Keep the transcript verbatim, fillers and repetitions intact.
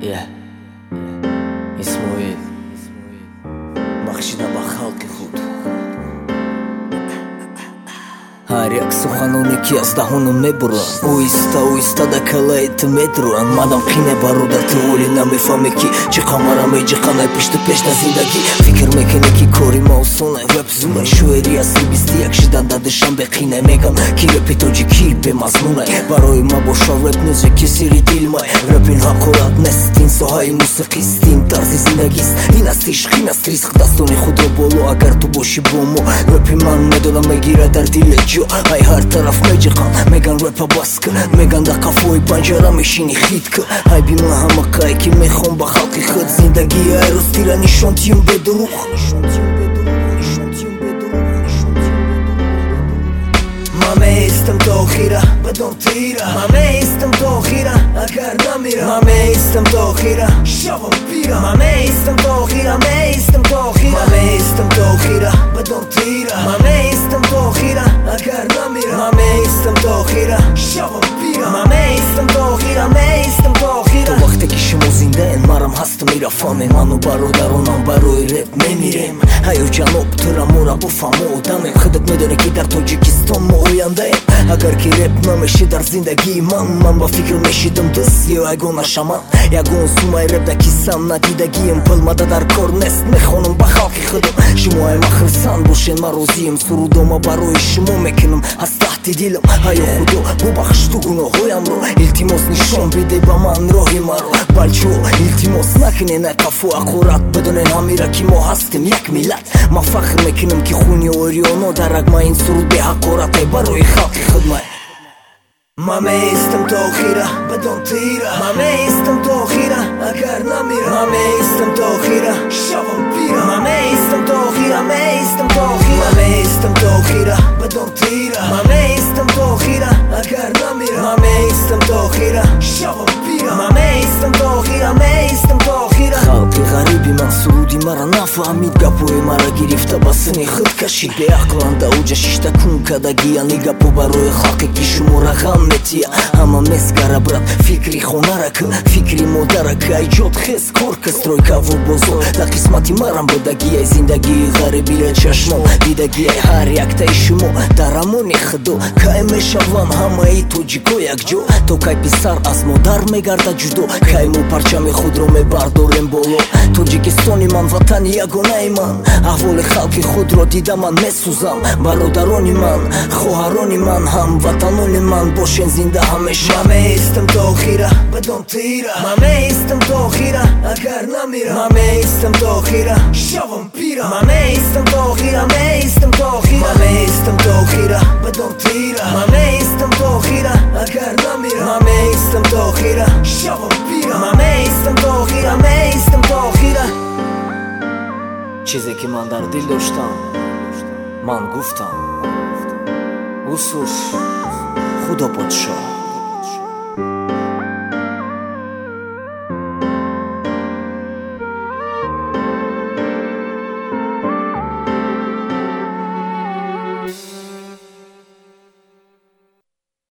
Yeah, اسماعیل بخشیدم با خلق خود. هر یک سخنانی که از دهانم میبرند اویستا اویستا در کلایت میدرند. مادام قینه برادر تو اولی نمیفهمی که چه قمرم ای جقانه پیشت پیش در زندگی. فکر میکنی که کاری ما آسونه رپ زونه شویری اصلی بیست یک شدن دادشم به قینه میگم که رپی توجی کیر به مضمونه. برای ما باشه رپ نیزه که سیری دیل مای رپ این حقورت نست این ساهای موسیقیست این طرز زندگیست این است عشق این است ریسق دستان خود رو بولو اگر تو باشی با ما. رپی من میدونم میگیره در دیل جو های هر طرف میجقان میگن رپ باز کن میگن در کافوی پنجره میشینی خید کن های بی من همه قایی که میخوام با خلقی خود زندگی های روز تیره نشان تیم به دروغ. من میستم تا خیره بدون تیره من میستم تا خیره اگر نمیره من میستم تا خیره شبم پیره من میستم تا خیره میستم تا خیره من میستم تا خیره بدون تیره من میستم تا خیره اگر نمیره من میستم تا خیره شبم پیره من میستم تا خیره میستم تا خیره. تو وقتی که شما زنده این مرم هست میرفانه منو برادرانم برای رپ میمیریم هیو جنوب ترمورا بفهمو دمیم خودت میدونه که در تاجیکستان ما آینده ایم. اگر که رپ نمیشه در زندگی من من با فکر میشیدم دست یا اگه نشمن یگون سومای رپ دکیسم ندیدگیم پلمده در کار نست میخونم با خلق خودم شما های مخلصان باشین من روزیم سرودم برای شما میکنم از تحت دیلم هیو خدا ببخش تو گناه هایم رو التماس نشان بده با من راهی مرو بلچو التماس نکنه نه کفو اقورت بدونین همیره که ما هستیم یک ملت. ما فخر میکنم که خونی اوریانو درک ما این سرود به حقورت برای خلق خدمه. من میستم تا خیره بدون تیره من میستم تا خیره اگر نمیره من میستم تا خیره شبم پیره من میستم تا خیره میستم تا خیره من میستم تا خیره بدون تیره من میستم تا خیره اگر نمیره من میستم تا خیره شبم پیره من میستم تا خیره میستم تا خیره. خلقی غریبی من سرودی مرا نفهمید گپوی مرا گرفته بسنی خود کشید به عقلانده اوجه ششته کن کدگی انی گپو برای خلقی که شما رقم متیه همه مسگره برد فکری خونه را کن فکری مادره که ایجاد خیز کار کستروی که و بزرگ در قسمتی مرم بودگی ای زندگی غریبی چشمم دیدگی ای هر یک تای شما درمونی خدو که میشوان همه ای تو جیکو یک جو تو که پسر از مادر میگرده جدو که مو پرچم خود رو میبرداریم بولو توجیکستانی من وطن یگانه ای من احوال خلق خود رو دیده من میسوزم برادرانی من خواهرانی من هم وطنانی من باشین زنده همیشه. من میستم تا خیره بدون تیره من میستم تا خیره اگر نمیره من میستم تا خیره شبم پیره من میستم تا خیره میستم تا خیره من میستم تا خیره بدون تیره من میستم تا خیره اگر نمیره من میستم تا خیره شبم پیره من میستم تا خیره میستم تا خیره. چیزی که من در دل داشتم من گفتم اصوش خدا پادشاه.